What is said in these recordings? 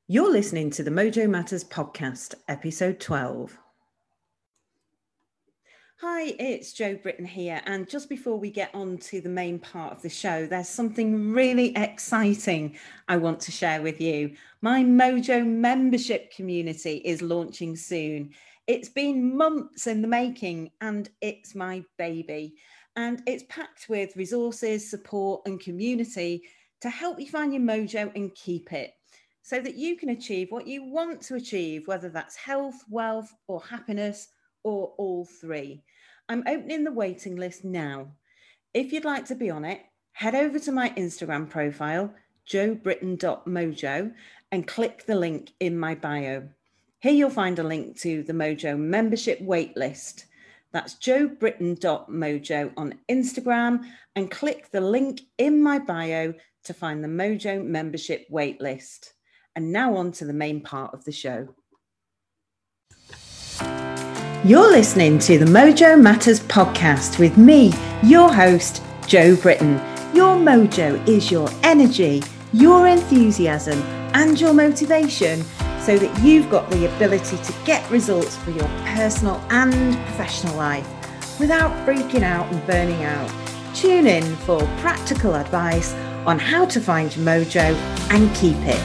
You're listening to the Mojo Matters podcast, episode 12. Hi, it's Jo Britton here. And just before we get on to the main part of the show, there's something really exciting I want to share with you. My Mojo membership community is launching soon. It's been months in the making and it's my baby. And it's packed with resources, support and community to help you find your mojo and keep it, so that you can achieve what you want to achieve, whether that's health, wealth, or happiness, or all three. I'm opening the waiting list now. If you'd like to be on it, head over to my Instagram profile, jobritton.mojo, and click the link in my bio. Here you'll find a link to the Mojo membership waitlist. That's jobritton.mojo on Instagram, and click the link in my bio to find the Mojo membership waitlist. And now on to the main part of the show. You're listening to the Mojo Matters podcast with me, your host, Jo Britton. Your mojo is your energy, your enthusiasm, and your motivation, so that you've got the ability to get results for your personal and professional life without freaking out and burning out. Tune in for practical advice on how to find your mojo and keep it.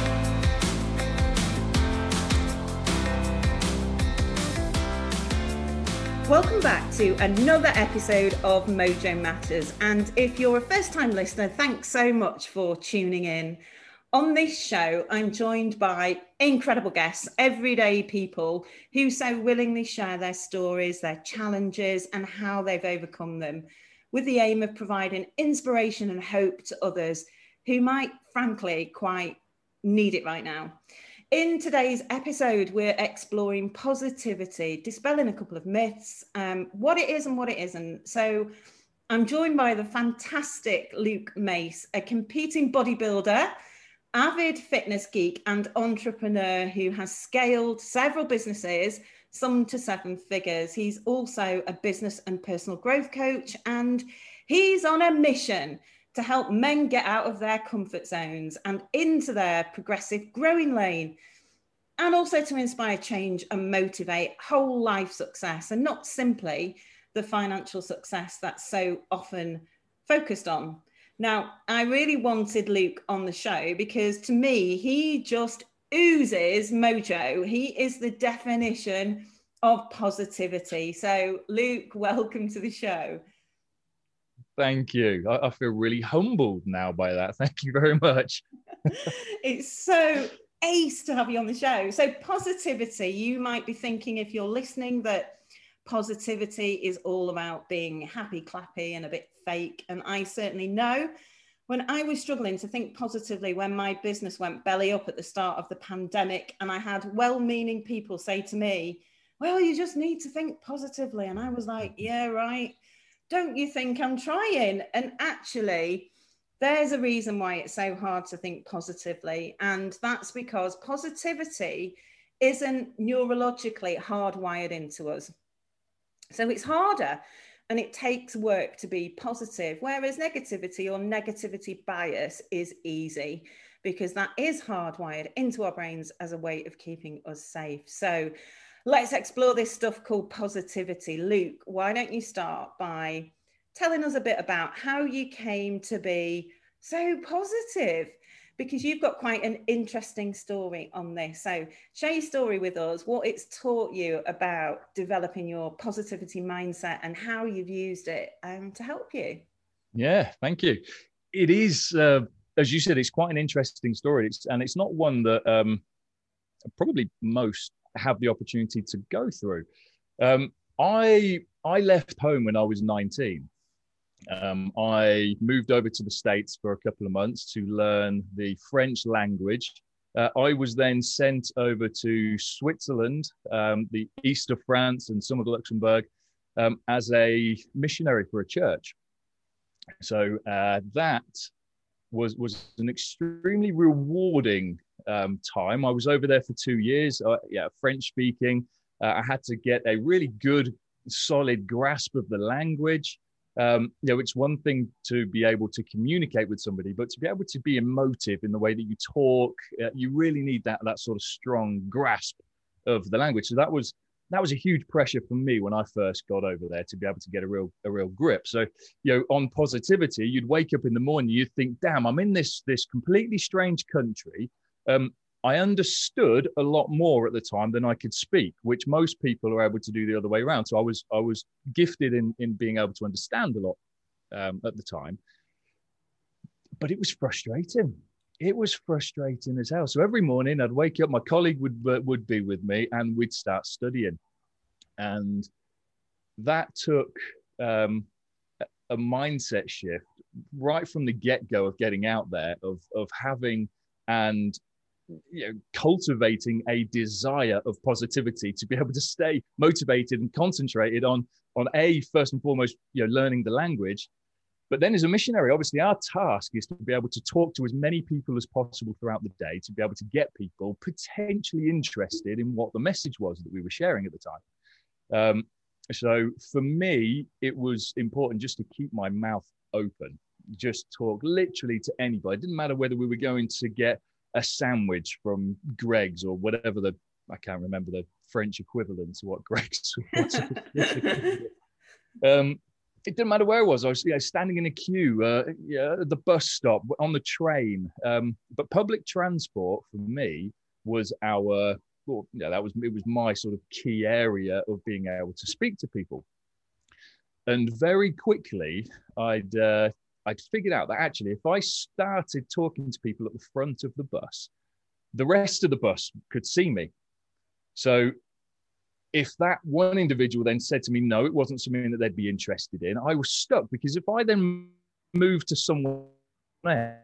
Welcome back to another episode of Mojo Matters. And if you're a first-time listener, thanks so much for tuning in. On this show, I'm joined by incredible guests, everyday people who so willingly share their stories, their challenges, and how they've overcome them, with the aim of providing inspiration and hope to others who might, frankly, quite need it right now. In today's episode, we're exploring positivity, dispelling a couple of myths, what it is and what it isn't. So I'm joined by the fantastic Luke Mace, a competing bodybuilder, avid fitness geek and entrepreneur who has scaled several businesses, some to 7 figures. He's also a business and personal growth coach, and he's on a mission to help men get out of their comfort zones and into their progressive growing lane, and also to inspire change and motivate whole life success, and not simply the financial success that's so often focused on. Now, I really wanted Luke on the show because to me, he just oozes mojo. He is the definition of positivity. So Luke, welcome to the show. Thank you. I feel really humbled now by that. Thank you very much. It's so ace to have you on the show. So positivity, you might be thinking, if you're listening, that positivity is all about being happy, clappy, and a bit fake. And I certainly know when I was struggling to think positively, when my business went belly up at the start of the pandemic, and I had well-meaning people say to me, well, you just need to think positively. And I was like, yeah, right. Don't you think I'm trying? And actually, there's a reason why it's so hard to think positively. And that's because positivity isn't neurologically hardwired into us. So it's harder and it takes work to be positive, whereas negativity or negativity bias is easy, because that is hardwired into our brains as a way of keeping us safe. So let's explore this stuff called positivity. Luke, why don't you start by telling us a bit about how you came to be so positive? Because you've got quite an interesting story on this. So share your story with us, what it's taught you about developing your positivity mindset and how you've used it to help you. Yeah, thank you. It is, as you said, it's quite an interesting story. It's not one that probably most have the opportunity to go through. I left home when I was 19. I moved over to the States for a couple of months to learn the French language. I was then sent over to Switzerland, the east of France and some of Luxembourg, as a missionary for a church. So that was an extremely rewarding time. I was over there for 2 years, French speaking. I had to get a really good, solid grasp of the language. It's one thing to be able to communicate with somebody, but to be able to be emotive in the way that you talk, you really need that sort of strong grasp of the language. So that was a huge pressure for me when I first got over there, to be able to get a real grip. So, on positivity, you'd wake up in the morning, you'd think, damn, I'm in this completely strange country. I understood a lot more at the time than I could speak, which most people are able to do the other way around. So I was gifted in being able to understand a lot at the time, but it was frustrating. It was frustrating as hell. So every morning I'd wake up, my colleague would be with me, and we'd start studying. And that took a mindset shift right from the get-go of getting out there, of having and cultivating a desire of positivity to be able to stay motivated and concentrated on first and foremost, learning the language. But then as a missionary, obviously our task is to be able to talk to as many people as possible throughout the day, to be able to get people potentially interested in what the message was that we were sharing at the time. So for me, it was important just to keep my mouth open, just talk literally to anybody. It didn't matter whether we were going to get a sandwich from Greggs or whatever I can't remember the French equivalent to what Greggs was. It didn't matter where I was. I was standing in a queue, at the bus stop, on the train. But public transport for me was it was my sort of key area of being able to speak to people. And very quickly, I'd figured out that actually, if I started talking to people at the front of the bus, the rest of the bus could see me. So if that one individual then said to me, no, it wasn't something that they'd be interested in, I was stuck, because if I then moved to someone else,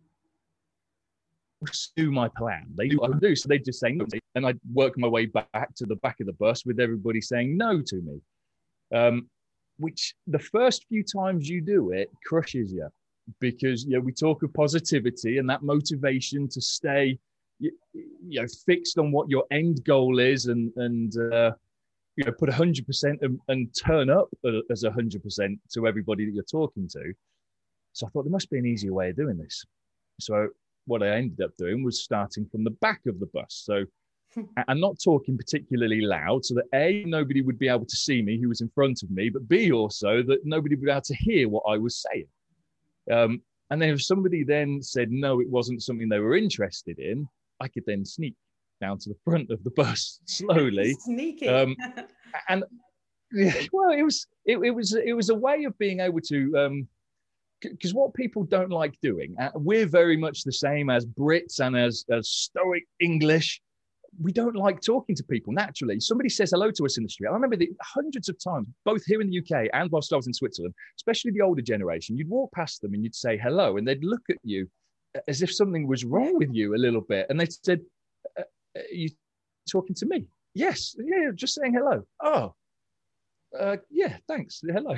do my plan, they do what I would do. So they'd just say no, and I'd work my way back to the back of the bus with everybody saying no to me. Which the first few times you do it crushes you, because we talk of positivity and that motivation to stay fixed on what your end goal is, and put 100% and turn up as 100% to everybody that you're talking to. So I thought there must be an easier way of doing this. So what I ended up doing was starting from the back of the bus. So and not talking particularly loud, so that A, nobody would be able to see me who was in front of me, but B, also that nobody would be able to hear what I was saying. And then if somebody then said no, it wasn't something they were interested in, I could then sneak down to the front of the bus slowly. Sneaky. And well, it was a way of being able to, because what people don't like doing, we're very much the same as Brits and as stoic English. We don't like talking to people naturally. Somebody says hello to us in the street. I remember hundreds of times, both here in the UK and whilst I was in Switzerland, especially the older generation, you'd walk past them and you'd say hello, and they'd look at you as if something was wrong with you a little bit. And they said, are you talking to me? Yes. Yeah, just saying hello. Oh, yeah, thanks. Hello.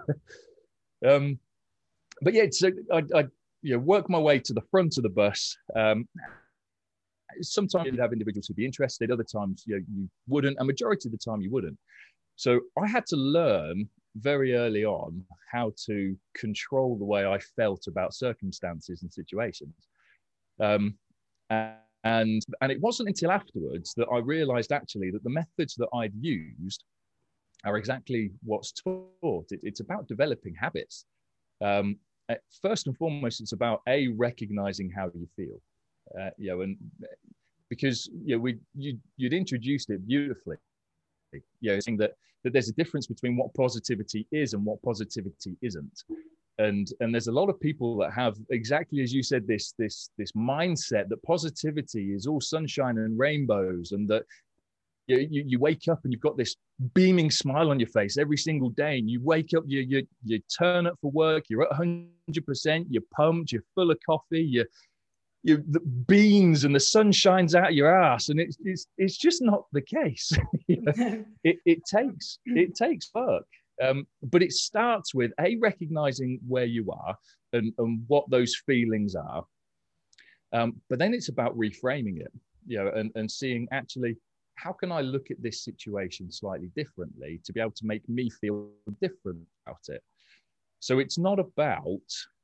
But yeah, so I work my way to the front of the bus. Sometimes you'd have individuals who'd be interested, other times you wouldn't, and majority of the time you wouldn't. So I had to learn very early on how to control the way I felt about circumstances and situations. And it wasn't until afterwards that I realized actually that the methods that I'd used are exactly what's taught. It's about developing habits. First and foremost, it's about recognizing how you feel. And because you'd introduced it beautifully, saying that there's a difference between what positivity is and what positivity isn't, and there's a lot of people that have, exactly as you said, this mindset that positivity is all sunshine and rainbows, and that you wake up and you've got this beaming smile on your face every single day, and you wake up, you turn up for work, you're at 100%, you're pumped, you're full of coffee, the beans and the sun shines out of your ass, and it's just not the case. It takes work, but it starts with recognizing where you are and what those feelings are, but then it's about reframing it, and seeing actually how can I look at this situation slightly differently to be able to make me feel different about it. So it's not about,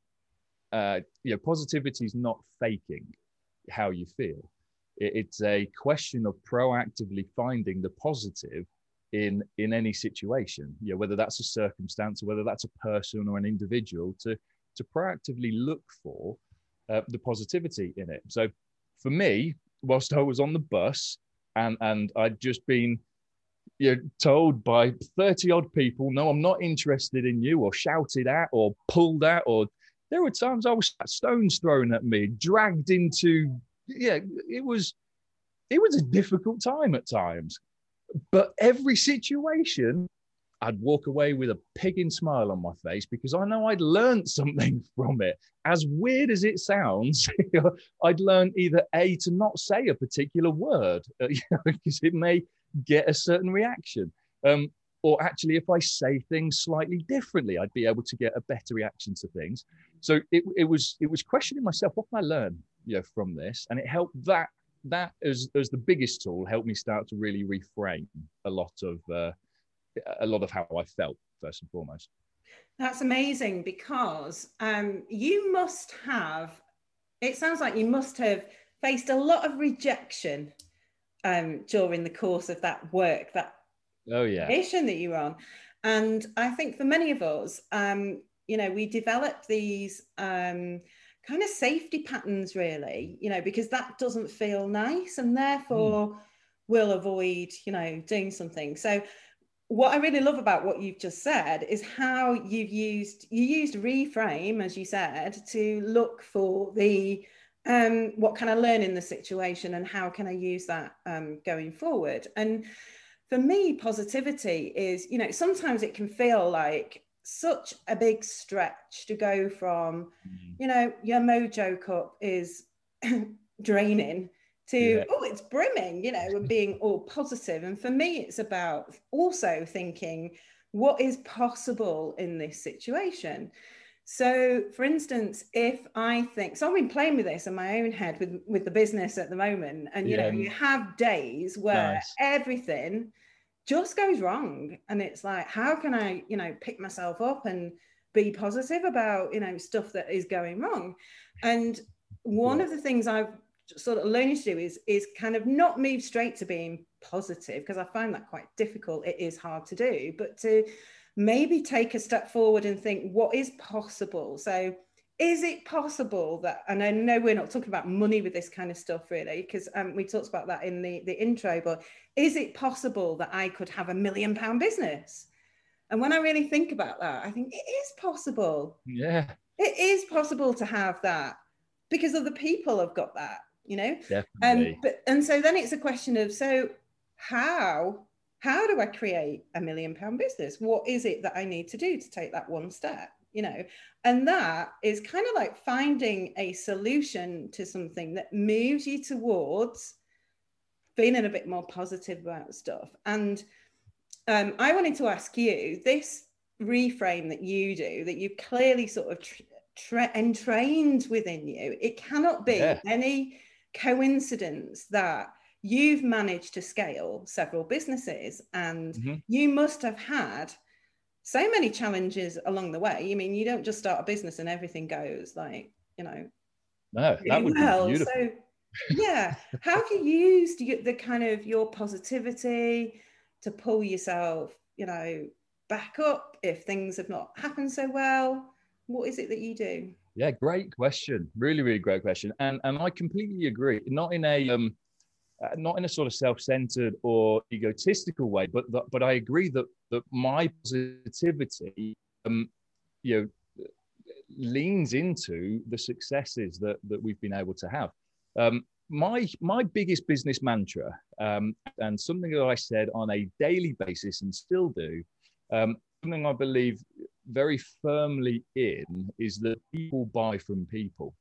positivity is not faking how you feel. It's a question of proactively finding the positive in any situation, whether that's a circumstance or whether that's a person or an individual, to proactively look for the positivity in it. So for me, whilst I was on the bus and I'd just been told by 30 odd people, no, I'm not interested in you, or shouted at or pulled at, or there were times I was stones thrown at me, dragged into, it was a difficult time at times. But every situation, I'd walk away with a pigging smile on my face because I know I'd learned something from it. As weird as it sounds, I'd learned either A, to not say a particular word, because it may get a certain reaction. Or actually, if I say things slightly differently, I'd be able to get a better reaction to things. So it was questioning myself, what can I learn from this? And it helped that as the biggest tool helped me start to really reframe a lot of how I felt, first and foremost. That's amazing, because you must have, it sounds like you must have faced a lot of rejection during the course of that work, that mission that you were on. And I think for many of us, we develop these kind of safety patterns, really, because that doesn't feel nice, and therefore we'll avoid, doing something. So what I really love about what you've just said is how you used reframe, as you said, to look for the what can I learn in the situation and how can I use that going forward. And for me, positivity is, sometimes it can feel like such a big stretch to go from, your Mojo cup is draining to, it's brimming, and being all positive. And for me, it's about also thinking, what is possible in this situation? So, for instance, if I think, so I've been playing with this in my own head with the business at the moment, and you have days where everything just goes wrong, and it's like, how can I pick myself up and be positive about stuff that is going wrong? And one of the things I've sort of learning to do is kind of not move straight to being positive, because I find that quite difficult. It is hard to do, but to maybe take a step forward and think, what is possible? So is it possible that, and I know we're not talking about money with this kind of stuff really, because we talked about that in the intro, but is it possible that I could have £1 million business? And when I really think about that, I think it is possible. Yeah. It is possible to have that, because other people have got that, Definitely. And so then it's a question of, so how do I create £1 million business? What is it that I need to do to take that one step? And that is kind of like finding a solution to something that moves you towards feeling a bit more positive about stuff. And I wanted to ask you, this reframe that you do, that you clearly sort of entrained within you, it cannot be any coincidence that you've managed to scale several businesses, and you must have had so many challenges along the way. I mean, you don't just start a business and everything goes like, no, that would be beautiful. So how have you used the kind of your positivity to pull yourself, back up if things have not happened so well? What is it that you do? Yeah, great question. Really, really great question. And I completely agree. Not in a sort of self-centered or egotistical way, but I agree that my positivity, leans into the successes that we've been able to have. My biggest business mantra, and something that I said on a daily basis and still do, something I believe very firmly in, is that people buy from people.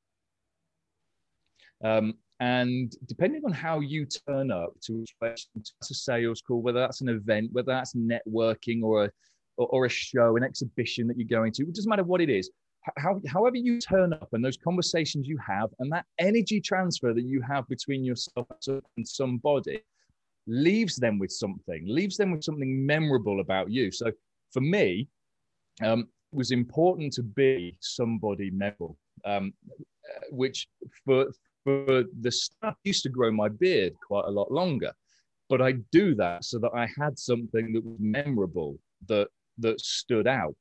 And depending on how you turn up to a sales call, whether that's an event, whether that's networking or a show, an exhibition that you're going to, it doesn't matter what it is, however you turn up and those conversations you have and that energy transfer that you have between yourself and somebody leaves them with something memorable about you. So for me, was important to be somebody memorable, which for the start, I used to grow my beard quite a lot longer, but I do that so that I had something that was memorable, that stood out.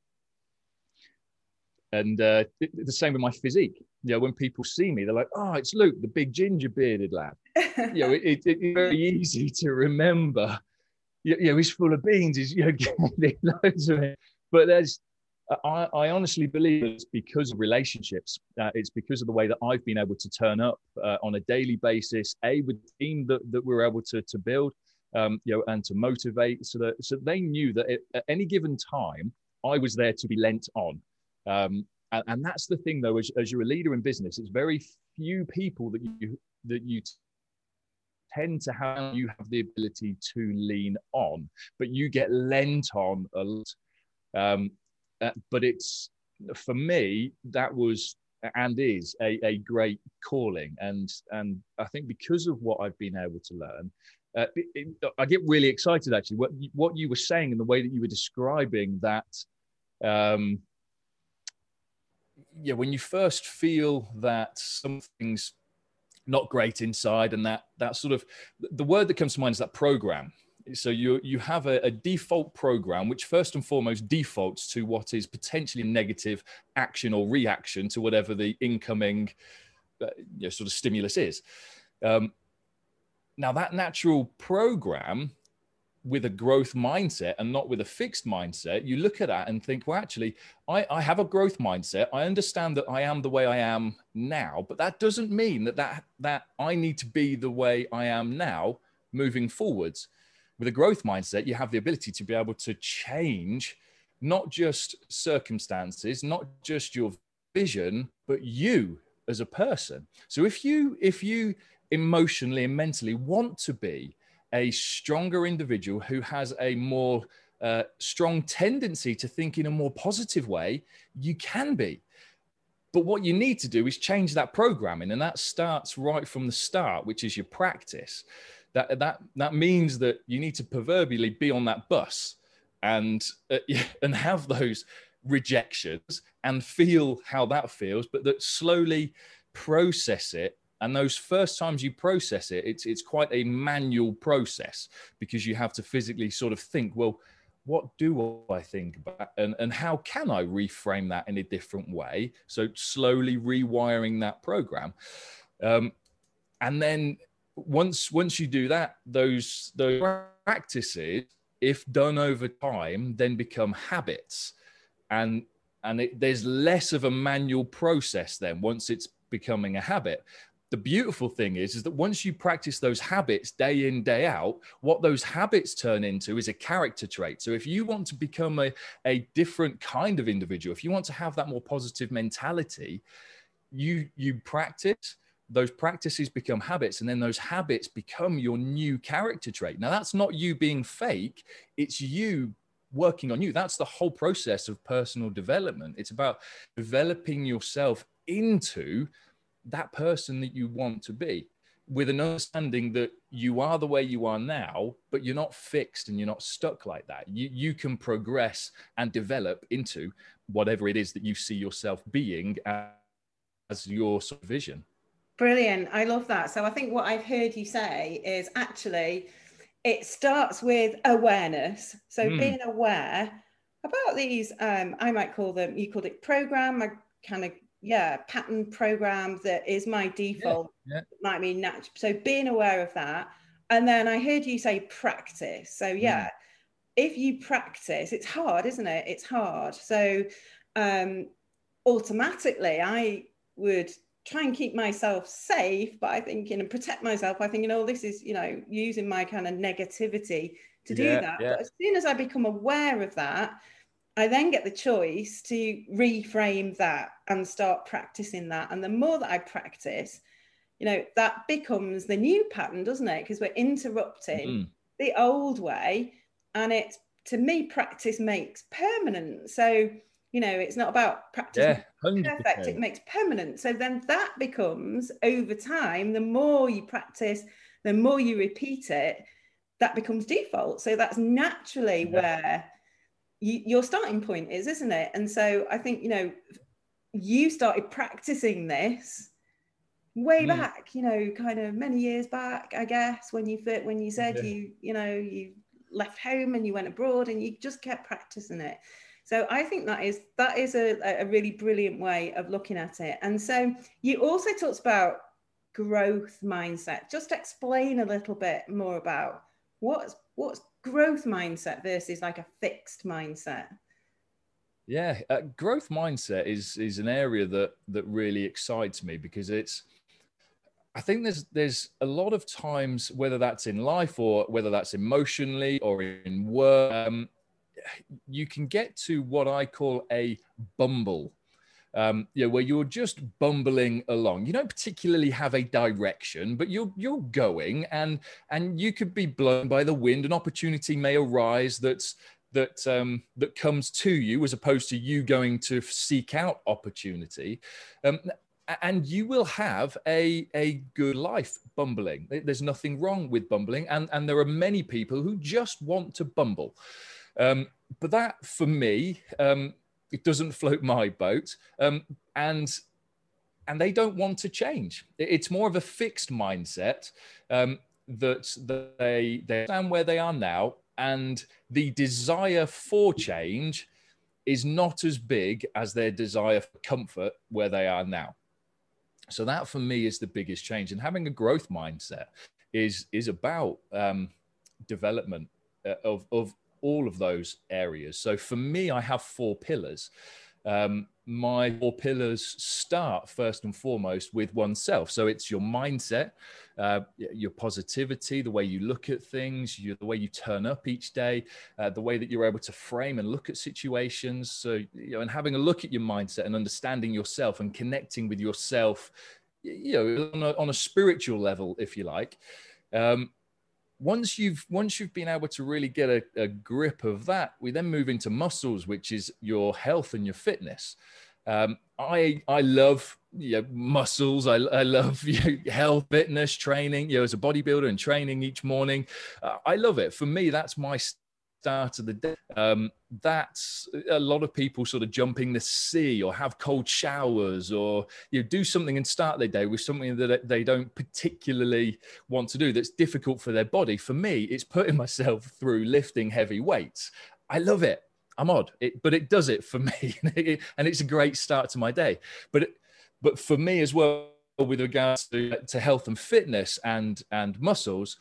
And the same with my physique. You know, when people see me, they're like, "Oh, it's Luke, the big ginger bearded lad." You know, it's very easy to remember. You know, he's full of beans. He's, you know, getting loads of it. But I honestly believe it's because of relationships. It's because of the way that I've been able to turn up on a daily basis, with the team that we're able to build, you know, and to motivate, so they knew that at any given time I was there to be lent on. And that's the thing, though, as you're a leader in business, it's very few people that you tend to have. You have the ability to lean on, but you get lent on a lot. But it's, for me, that was and is a great calling, and I think because of what I've been able to learn, I get really excited actually. What you were saying and the way that you were describing that. Yeah, when you first feel that something's not great inside, and that sort of, the word that comes to mind is that program. So you have a default program, which first and foremost defaults to what is potentially negative action or reaction to whatever the incoming sort of stimulus is. Now that natural program, with a growth mindset and not with a fixed mindset, you look at that and think, well, actually, I have a growth mindset. I understand that I am the way I am now, but that doesn't mean that I need to be the way I am now moving forwards. With a growth mindset, you have the ability to be able to change not just circumstances, not just your vision, but you as a person. So if you emotionally and mentally want to be a stronger individual who has a more strong tendency to think in a more positive way, you can be. But what you need to do is change that programming, and that starts right from the start, which is your practice. That means that you need to proverbially be on that bus and have those rejections and feel how that feels, but that slowly process it. And those first times you process it, it's quite a manual process, because you have to physically sort of think, well, what do I think about, and how can I reframe that in a different way? So slowly rewiring that program. And then once you do that, those practices, if done over time, then become habits. And there's less of a manual process then once it's becoming a habit. The beautiful thing is that once you practice those habits day in, day out, what those habits turn into is a character trait. So if you want to become a different kind of individual, if you want to have that more positive mentality, you practice, those practices become habits, and then those habits become your new character trait. Now, that's not you being fake. It's you working on you. That's the whole process of personal development. It's about developing yourself into that person that you want to be, with an understanding that you are the way you are now, but you're not fixed and you're not stuck like that. You can progress and develop into whatever it is that you see yourself being as your sort of vision. Brilliant. I love that. So I think what I've heard you say is actually it starts with awareness. So being aware about these, I might call them, you called it program, I kind of, pattern program that is my default, might be natural. So being aware of that. And then I heard you say practice. So if you practice, it's hard, isn't it? It's hard. So automatically I would try and keep myself safe by thinking, and protect myself by thinking, oh, this is, using my kind of negativity to do that. But as soon as I become aware of that, I then get the choice to reframe that and start practicing that. And the more that I practice, that becomes the new pattern, doesn't it? Because we're interrupting the old way. And to me, practice makes permanent. So, it's not about practice perfect, it makes permanent. So then that becomes, over time, the more you practice, the more you repeat it, that becomes default. So that's naturally where your starting point is, isn't it? And so I think, you know, you started practicing this way back, you know, kind of many years back, I guess, when you said you know, you left home and you went abroad and you just kept practicing it. So I think that is a really brilliant way of looking at it. And so you also talked about growth mindset. Just explain a little bit more about what's growth mindset versus like a fixed mindset. Yeah, growth mindset is an area that really excites me, because I think there's a lot of times, whether that's in life or whether that's emotionally or in work, you can get to what I call a bumble. Where you're just bumbling along. You don't particularly have a direction, but you're going, and you could be blown by the wind. An opportunity may arise that comes to you, as opposed to you going to seek out opportunity. And you will have a good life bumbling. There's nothing wrong with bumbling, and there are many people who just want to bumble. But that, for me, it doesn't float my boat, and they don't want to change. It's more of a fixed mindset, that they stand where they are now, and the desire for change is not as big as their desire for comfort where they are now. So that, for me, is the biggest change. And having a growth mindset is about development of all of those areas. So for me, I have 4 pillars. My 4 pillars start first and foremost with oneself. So it's your mindset, your positivity, the way you look at things, the way you turn up each day, the way that you're able to frame and look at situations. So, you know, and having a look at your mindset and understanding yourself and connecting with yourself, you know, on a spiritual level, if you like. Once you've been able to really get a grip of that, we then move into muscles, which is your health and your fitness. I love muscles. I love health, fitness, training. As a bodybuilder and training each morning, I love it. For me, that's my start of the day. That's a lot of people sort of jumping the sea or have cold showers or do something and start their day with something that they don't particularly want to do, that's difficult for their body. For me, it's putting myself through lifting heavy weights. I love it. I'm odd, but it does it for me, and it's a great start to my day. But for me as well, with regards to health and fitness and muscles,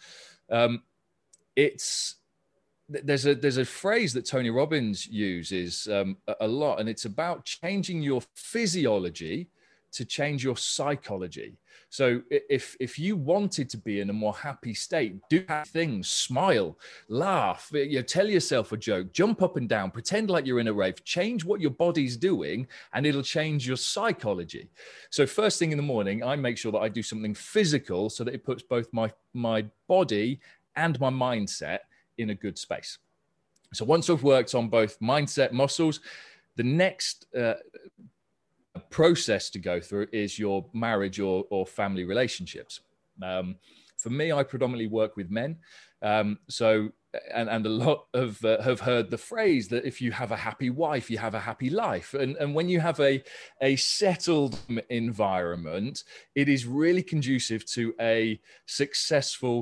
there's a phrase that Tony Robbins uses a lot, and it's about changing your physiology to change your psychology. So if you wanted to be in a more happy state, do happy things, smile, laugh, tell yourself a joke, jump up and down, pretend like you're in a rave, change what your body's doing, and it'll change your psychology. So first thing in the morning, I make sure that I do something physical so that it puts both my body and my mindset in a good space. So once I've worked on both mindset, muscles, the next process to go through is your marriage or family relationships. For me, I predominantly work with men. And a lot of have heard the phrase that if you have a happy wife, you have a happy life. And when you have a settled environment, it is really conducive to a successful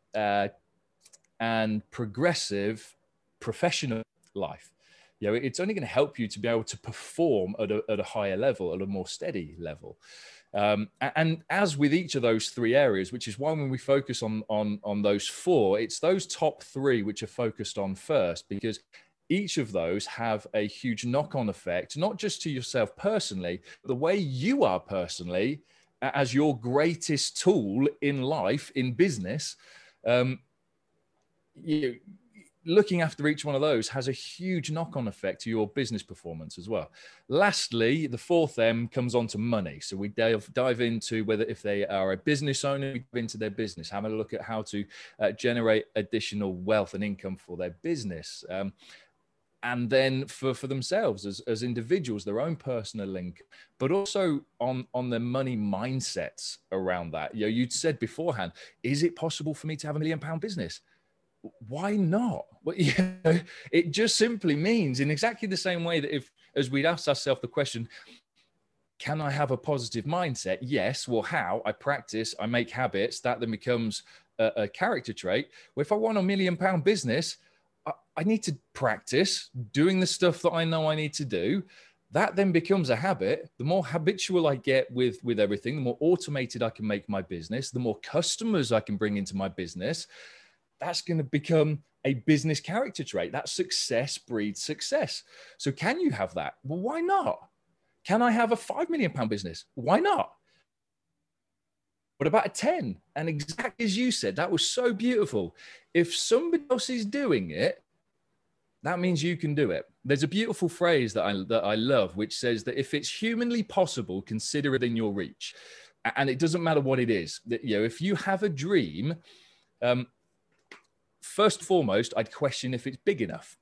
and progressive professional life. It's only going to help you to be able to perform at a higher level, at a more steady level. And as with each of those 3 areas, which is why when we focus on those 4, it's those top 3 which are focused on first, because each of those have a huge knock-on effect, not just to yourself personally, but the way you are personally as your greatest tool in life, in business. Looking after each one of those has a huge knock-on effect to your business performance as well. Lastly, the 4th M comes on to money. So we dive into if they are a business owner, we dive into their business, having a look at how to generate additional wealth and income for their business. And then for themselves as individuals, their own personal link, but also on their money mindsets around that. You'd said beforehand, is it possible for me to have £1 million business? why not? Well, it just simply means, in exactly the same way that as we'd ask ourselves the question, can I have a positive mindset? Yes. Well, how? I practice, I make habits. That then becomes a character trait. Well, if I want £1 million business, I need to practice doing the stuff that I know I need to do. That then becomes a habit. The more habitual I get with everything, the more automated I can make my business, the more customers I can bring into my business. That's going to become a business character trait. That success breeds success. So can you have that? Well, why not? Can I have a £5 million business? Why not? What about a 10? And exactly as you said, that was so beautiful. If somebody else is doing it, that means you can do it. There's a beautiful phrase that I love, which says that if it's humanly possible, consider it in your reach. And it doesn't matter what it is. That, if you have a dream, first and foremost, I'd question if it's big enough.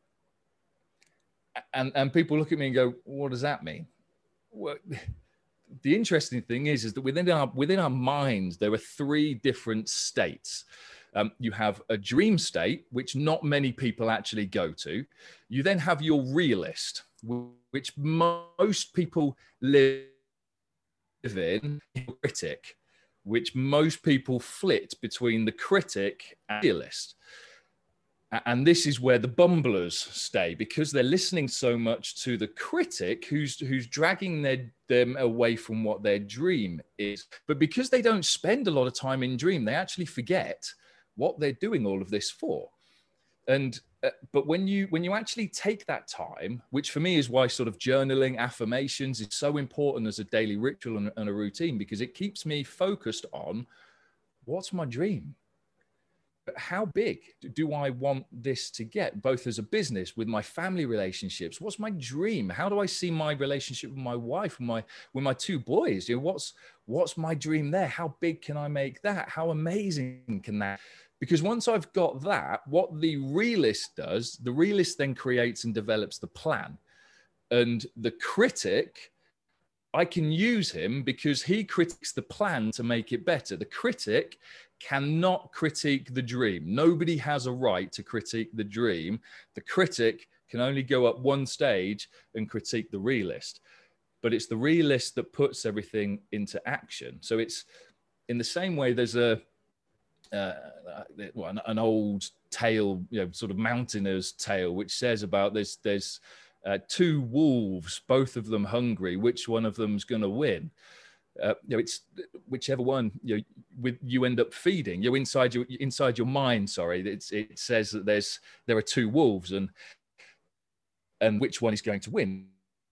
And people look at me and go, what does that mean? Well, the interesting thing is that within our minds, there are 3 different states. You have a dream state, which not many people actually go to. You then have your realist, which most people live in, your critic, which most people flit between the critic and realist. And this is where the bumblers stay, because they're listening so much to the critic who's dragging them away from what their dream is. But because they don't spend a lot of time in dream, they actually forget what they're doing all of this for. And but when you actually take that time, which for me is why sort of journaling, affirmations is so important as a daily ritual and a routine, because it keeps me focused on what's my dream. How big do I want this to get, both as a business, with my family relationships? What's my dream? How do I see my relationship with my wife, with my 2 boys? What's my dream there? How big can I make that? How amazing can that? Because once I've got that, what the realist does, the realist then creates and develops the plan. And the critic, I can use him because he critiques the plan to make it better. The critic cannot critique the dream. Nobody has a right to critique the dream. The critic can only go up one stage and critique the realist. But it's the realist that puts everything into action. So it's in the same way there's an old tale, sort of mountaineer's tale, which says about there's 2 wolves, both of them hungry. Which one of them's going to win? It's whichever one you end up feeding. Inside your mind. Sorry, it says that there are 2 wolves, and which one is going to win?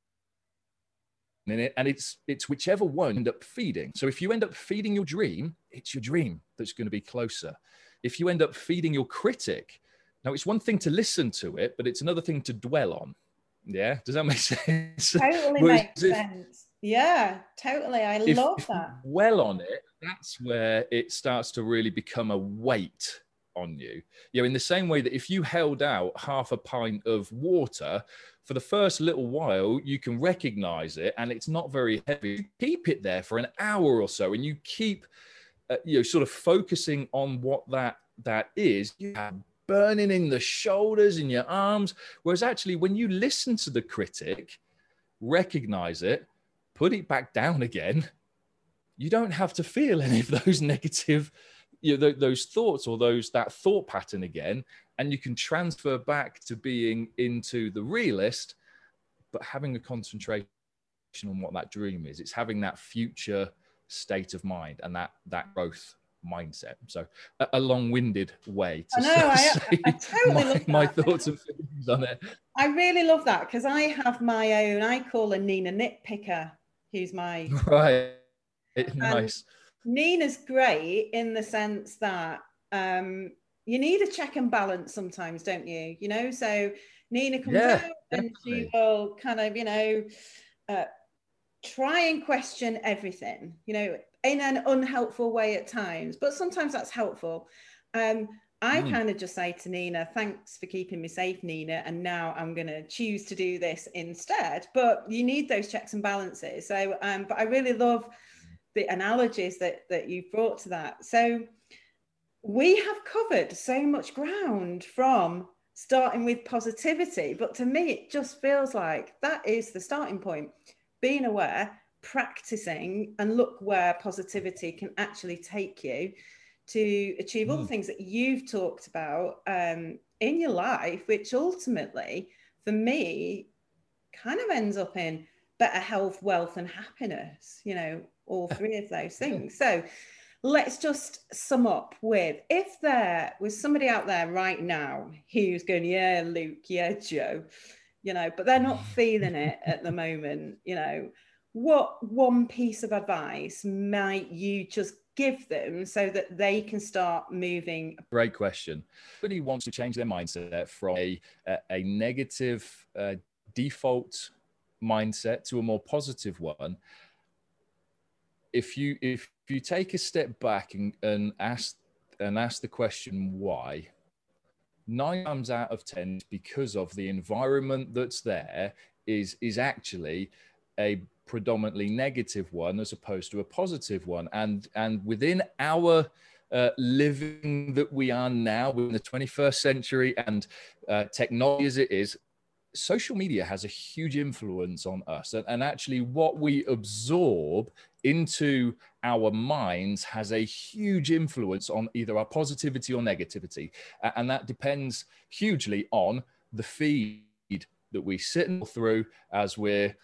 And it's whichever one you end up feeding. So if you end up feeding your dream, it's your dream that's going to be closer. If you end up feeding your critic, now it's one thing to listen to it, but it's another thing to dwell on. Yeah, does that make sense? Totally makes sense. Yeah, totally. I love that. You dwell on it, that's where it starts to really become a weight on you. In the same way that if you held out half a pint of water, for the first little while, you can recognize it and it's not very heavy. You keep it there for an hour or so and you keep, sort of focusing on what that is. You have burning in the shoulders and your arms. Whereas actually, when you listen to the critic, recognize it, put it back down again, you don't have to feel any of those negative, those thoughts or that thought pattern again. And you can transfer back to being into the realist, but having a concentration on what that dream is. It's having that future state of mind and that growth mindset. So a long-winded way to I totally love my thoughts and feelings on it. I really love that because I have my own, I call her Nina Nitpicker, who's my... Right. Nice. Nina's great in the sense that you need a check and balance sometimes, don't you? So Nina comes out and she will kind of, try and question everything, in an unhelpful way at times, but sometimes that's helpful. I kind of just say to Nina, thanks for keeping me safe, Nina, and now I'm going to choose to do this instead. But you need those checks and balances. So, but I really love the analogies that you've brought to that. So we have covered so much ground from starting with positivity, but to me, it just feels like that is the starting point. Being aware, practicing, and look where positivity can actually take you to achieve all the things that you've talked about in your life, which ultimately, for me, kind of ends up in better health, wealth, and happiness, you know, all three of those things. So let's just sum up with, if there was somebody out there right now who's going, yeah, Luke, yeah, Joe, you know, but they're not feeling it at the moment, you know, what one piece of advice might you just give them so that they can start moving? Great question. Somebody wants to change their mindset from a negative default mindset to a more positive one. If you take a step back and ask the question why, 9 times out of 10, because of the environment that's there is actually a predominantly negative one as opposed to a positive one. And within our living that we are now in the 21st century and technology as it is, social media has a huge influence on us. And actually what we absorb into our minds has a huge influence on either our positivity or negativity. And that depends hugely on the feed that we sit through as we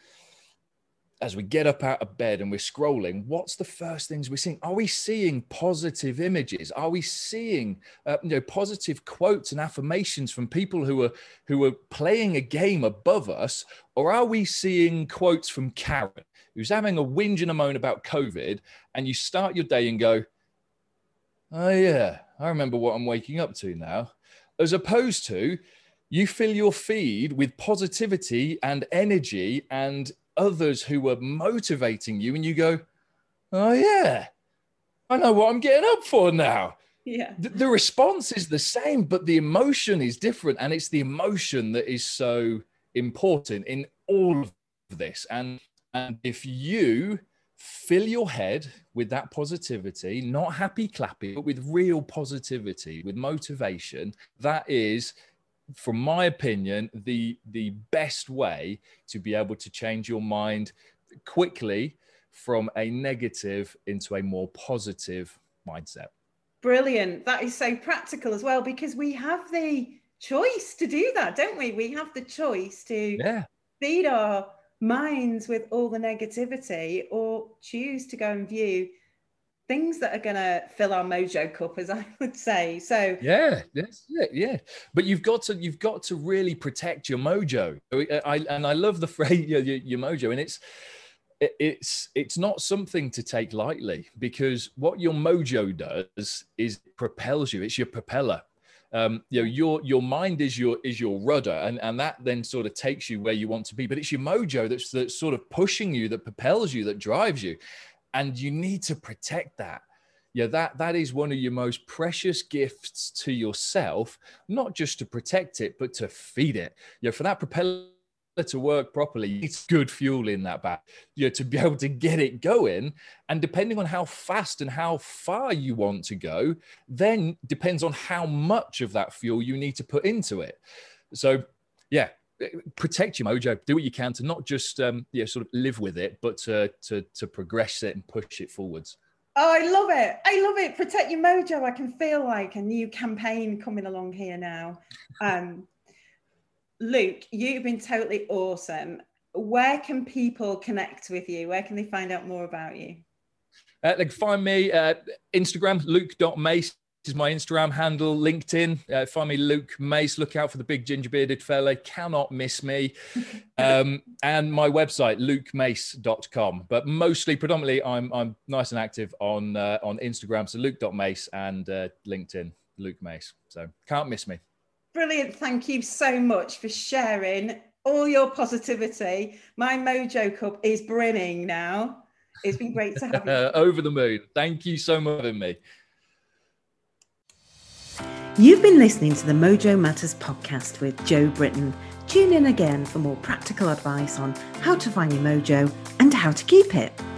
get up out of bed and we're scrolling. What's the first things we're seeing? Are we seeing positive images? Are we seeing positive quotes and affirmations from people who are playing a game above us? Or are we seeing quotes from Karen, who's having a whinge and a moan about COVID, and you start your day and go, oh yeah, I remember what I'm waking up to now, as opposed to you fill your feed with positivity and energy and others who are motivating you, and you go, oh yeah, I know what I'm getting up for now. Yeah. The response is the same, but the emotion is different. And it's the emotion that is so important in all of this. And if you fill your head with that positivity, not happy clappy, but with real positivity, with motivation, that is, from my opinion, the best way to be able to change your mind quickly from a negative into a more positive mindset. Brilliant. That is so practical as well, because we have the choice to do that, don't we? We have the choice to feed our minds with all the negativity, or choose to go and view things that are going to fill our mojo cup, as I would say. So yeah. But you've got to really protect your mojo. I love the phrase your mojo, and it's not something to take lightly, because what your mojo does is propels you. It's your propeller. Your mind is your rudder, and that then sort of takes you where you want to be. But it's your mojo that's sort of pushing you, that propels you, that drives you. And you need to protect that. That is one of your most precious gifts to yourself, not just to protect it, but to feed it. For that propeller to work properly, it's good fuel in that back, to be able to get it going. And depending on how fast and how far you want to go, then depends on how much of that fuel you need to put into it. So, protect your mojo. Do what you can to not just sort of live with it, but to progress it and push it forwards. Oh, I love it. Protect your mojo. I can feel like a new campaign coming along here now. Luke, you've been totally awesome. Where can people connect with you? Where can they find out more about you? They can find me Instagram, luke.mace is my Instagram handle. LinkedIn, find me Luke Mace. Look out for the big ginger bearded fella. Cannot miss me. And my website, lukemace.com. But predominantly, I'm nice and active on Instagram. So luke.mace, and LinkedIn, Luke Mace. So can't miss me. Brilliant. Thank you so much for sharing all your positivity. My mojo cup is brimming now. It's been great to have you. Over the moon. Thank you so much for having me. You've been listening to the Mojo Matters podcast with Joe Britton. Tune in again for more practical advice on how to find your mojo and how to keep it.